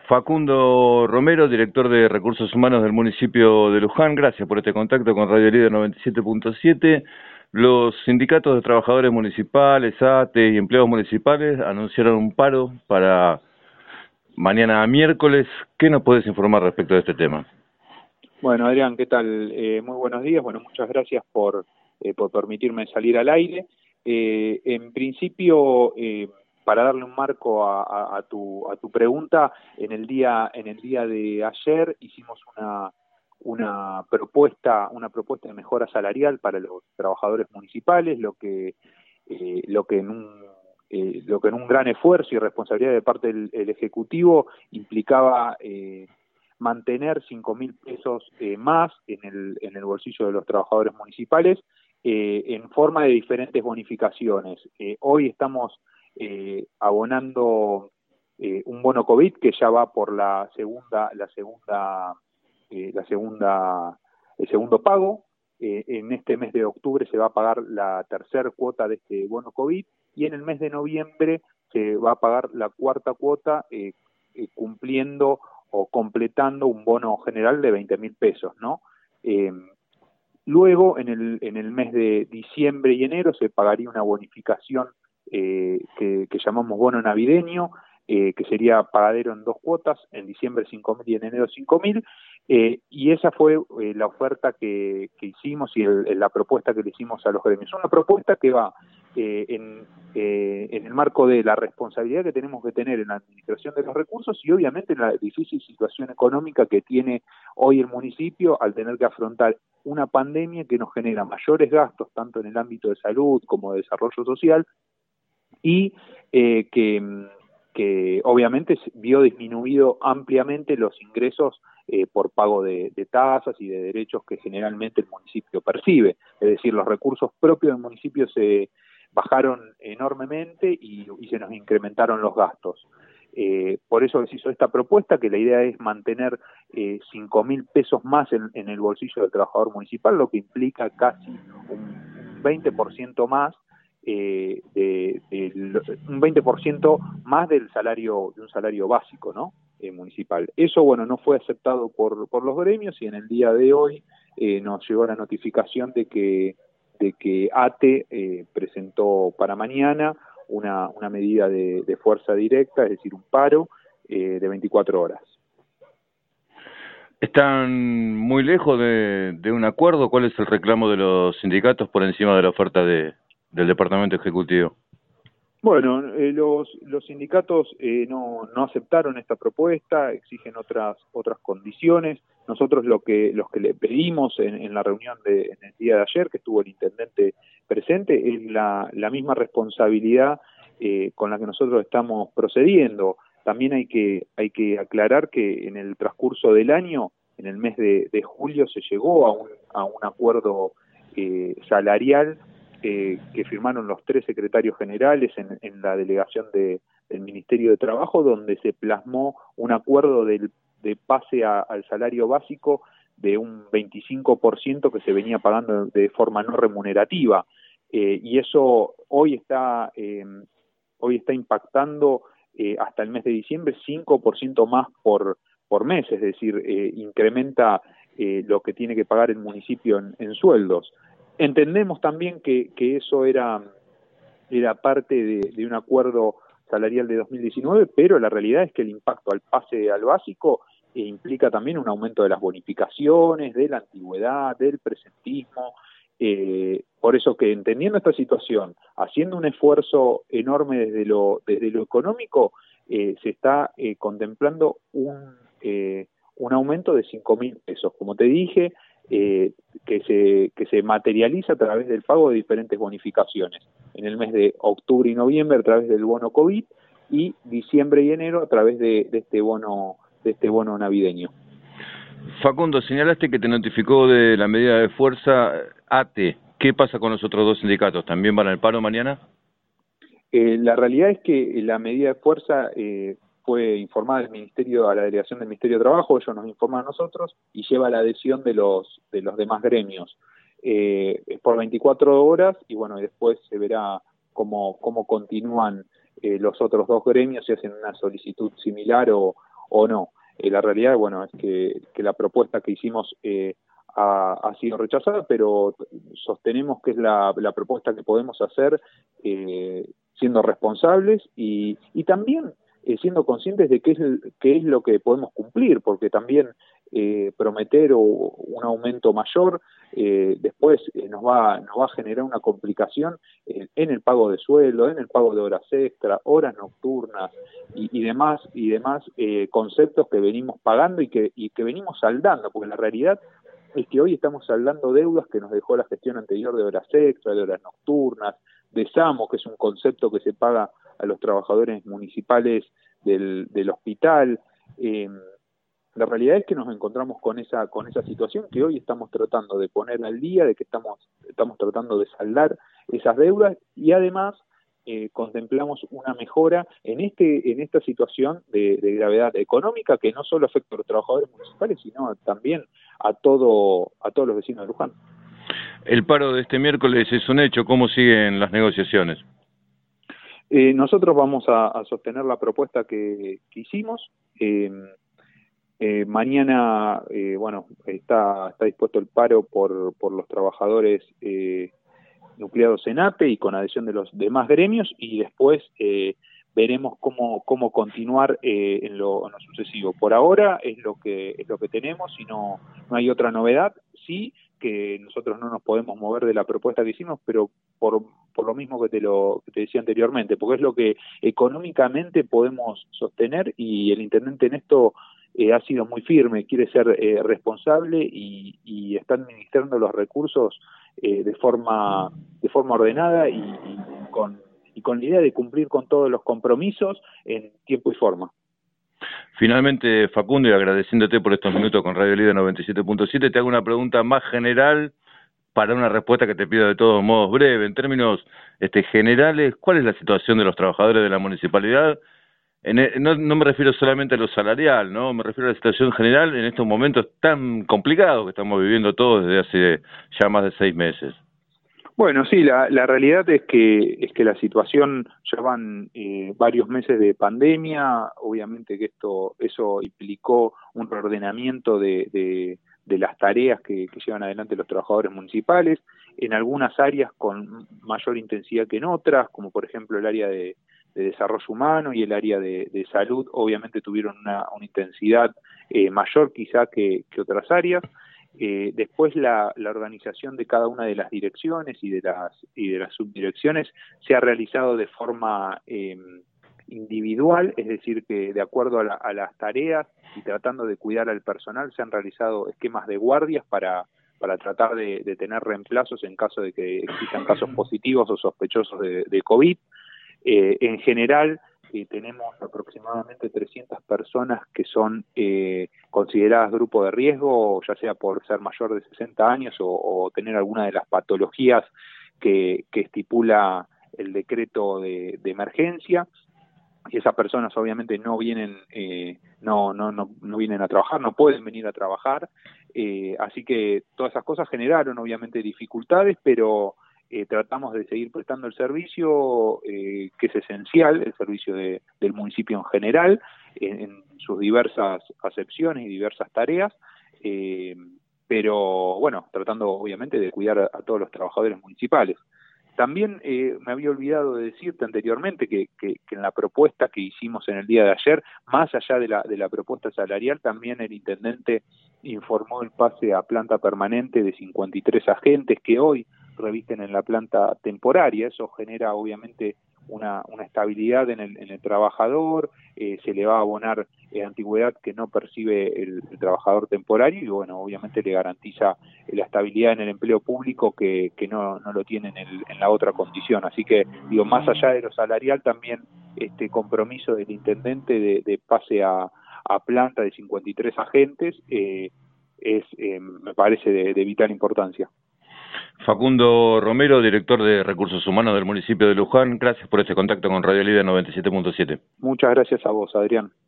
Facundo Romero, director de Recursos Humanos del municipio de Luján. Gracias por este contacto con Radio Líder 97.7. Los sindicatos de trabajadores municipales, ATE y empleados municipales anunciaron un paro para mañana miércoles. ¿Qué nos puedes informar respecto de este tema? Bueno, Adrián, ¿qué tal? Muy buenos días. Bueno, muchas gracias por permitirme salir al aire. En principio, para darle un marco a tu pregunta, en el día de ayer hicimos una propuesta de mejora salarial para los trabajadores municipales, lo que en un gran esfuerzo y responsabilidad de parte del Ejecutivo implicaba mantener 5.000 pesos más en el bolsillo de los trabajadores municipales en forma de diferentes bonificaciones. Hoy estamos abonando un bono COVID que ya va por el segundo pago. En este mes de octubre se va a pagar la tercera cuota de este bono COVID y en el mes de noviembre se va a pagar la cuarta cuota cumpliendo o completando un bono general de 20.000 pesos, ¿no? Luego, en el mes de diciembre y enero se pagaría una bonificación que llamamos bono navideño, que sería pagadero en 2 cuotas, en diciembre 5.000 y en enero 5.000, y esa fue la oferta que hicimos y la propuesta que le hicimos a los gremios. Una propuesta que va en el marco de la responsabilidad que tenemos que tener en la administración de los recursos y obviamente en la difícil situación económica que tiene hoy el municipio al tener que afrontar una pandemia que nos genera mayores gastos tanto en el ámbito de salud como de desarrollo social y que obviamente vio disminuido ampliamente los ingresos por pago de tasas y de derechos que generalmente el municipio percibe. Es decir, los recursos propios del municipio se bajaron enormemente y se nos incrementaron los gastos. Por eso se hizo esta propuesta, que la idea es mantener 5.000 pesos más en el bolsillo del trabajador municipal, lo que implica casi un 20% más, un 20% más de un salario básico, ¿no? Municipal. Eso, bueno, no fue aceptado por los gremios y en el día de hoy nos llegó la notificación de que ATE presentó para mañana una medida de fuerza directa, es decir, un paro de 24 horas. ¿Están muy lejos de un acuerdo? ¿Cuál es el reclamo de los sindicatos por encima de la oferta del Departamento Ejecutivo? Bueno, los sindicatos no aceptaron esta propuesta, exigen otras condiciones. Nosotros los que le pedimos en la reunión en el día de ayer, que estuvo el intendente presente, es la misma responsabilidad con la que nosotros estamos procediendo. También hay que aclarar que en el transcurso del año, en el mes de julio, se llegó a un acuerdo salarial que firmaron los 3 secretarios generales en la delegación del Ministerio de Trabajo, donde se plasmó un acuerdo de pase al salario básico de un 25% que se venía pagando de forma no remunerativa. Y eso hoy está impactando hasta el mes de diciembre 5% más por mes, es decir, incrementa lo que tiene que pagar el municipio en sueldos. Entendemos también que eso era parte de un acuerdo salarial de 2019, pero la realidad es que el impacto al pase al básico implica también un aumento de las bonificaciones, de la antigüedad, del presentismo. Por eso que entendiendo esta situación, haciendo un esfuerzo enorme desde lo económico, se está contemplando un aumento de 5.000 pesos. Como te dije, que se materializa a través del pago de diferentes bonificaciones. En el mes de octubre y noviembre a través del bono COVID y diciembre y enero a través de este bono navideño. Facundo, señalaste que te notificó de la medida de fuerza ATE. ¿Qué pasa con los otros 2 sindicatos? ¿También van al paro mañana? La realidad es que la medida de fuerza fue informada a la delegación del Ministerio de Trabajo, ellos nos informan a nosotros y lleva la adhesión de los demás gremios. Es por 24 horas y bueno, después se verá cómo continúan los otros 2 gremios, si hacen una solicitud similar o o no. La realidad, bueno, es que la propuesta que hicimos ha sido rechazada, pero sostenemos que es la propuesta que podemos hacer siendo responsables y también siendo conscientes de qué es lo que podemos cumplir, porque también prometer un aumento mayor después nos va a generar una complicación en el pago de sueldo, en el pago de horas extra, horas nocturnas y demás conceptos que venimos pagando y que venimos saldando, porque la realidad es que hoy estamos saldando deudas que nos dejó la gestión anterior de horas extra, de horas nocturnas, de SAMO, que es un concepto que se paga a los trabajadores municipales del hospital. La realidad es que nos encontramos con esa situación que hoy estamos tratando de poner al día, de que estamos tratando de saldar esas deudas y además contemplamos una mejora en esta situación de gravedad económica que no solo afecta a los trabajadores municipales, sino también a todos los vecinos de Luján. El paro de este miércoles es un hecho. ¿Cómo siguen las negociaciones? Nosotros vamos a sostener la propuesta que hicimos. Mañana, bueno, está dispuesto el paro por los trabajadores nucleados en APE y con adhesión de los demás gremios, y después veremos cómo continuar en lo sucesivo. Por ahora es lo que tenemos y no hay otra novedad. Sí que nosotros no nos podemos mover de la propuesta que hicimos, pero por lo mismo que te decía anteriormente, porque es lo que económicamente podemos sostener, y el intendente en esto ha sido muy firme, quiere ser responsable y está administrando los recursos de forma ordenada y con la idea de cumplir con todos los compromisos en tiempo y forma. Finalmente, Facundo, y agradeciéndote por estos minutos con Radio Líder 97.7, te hago una pregunta más general para una respuesta que te pido de todos modos breve. En términos generales, ¿cuál es la situación de los trabajadores de la municipalidad? No me refiero solamente a lo salarial, ¿no? Me refiero a la situación general en estos momentos tan complicados que estamos viviendo todos desde hace ya más de 6 meses. Bueno, sí, la realidad es que la situación, ya van varios meses de pandemia. Obviamente que eso implicó un reordenamiento de las tareas que llevan adelante los trabajadores municipales, en algunas áreas con mayor intensidad que en otras, como por ejemplo el área de desarrollo humano y el área de salud. Obviamente tuvieron una intensidad mayor quizá que otras áreas. Después la organización de cada una de las direcciones y de las subdirecciones se ha realizado de forma individual, es decir, que de acuerdo a las tareas y tratando de cuidar al personal, se han realizado esquemas de guardias para tratar de tener reemplazos en caso de que existan casos positivos o sospechosos de COVID. En general, tenemos aproximadamente 300 personas que son consideradas grupo de riesgo, ya sea por ser mayor de 60 años o tener alguna de las patologías que estipula el decreto de emergencia. Y esas personas obviamente no vienen no vienen a trabajar, no pueden venir a trabajar, así que todas esas cosas generaron obviamente dificultades, pero tratamos de seguir prestando el servicio que es esencial, el servicio del municipio en general, en sus diversas acepciones y diversas tareas, pero bueno, tratando obviamente de cuidar a todos los trabajadores municipales. También me había olvidado de decirte anteriormente que en la propuesta que hicimos en el día de ayer, más allá de la propuesta salarial, también el intendente informó el pase a planta permanente de 53 agentes que hoy revisten en la planta temporaria. Eso genera obviamente una estabilidad en el trabajador, se le va a abonar antigüedad que no percibe el trabajador temporario y bueno, obviamente le garantiza la estabilidad en el empleo público que no lo tiene en la otra condición. Así que, digo, más allá de lo salarial, también este compromiso del intendente de pase a planta de 53 agentes me parece de vital importancia. Facundo Romero, director de Recursos Humanos del municipio de Luján, gracias por este contacto con Radio Líder 97.7. Muchas gracias a vos, Adrián.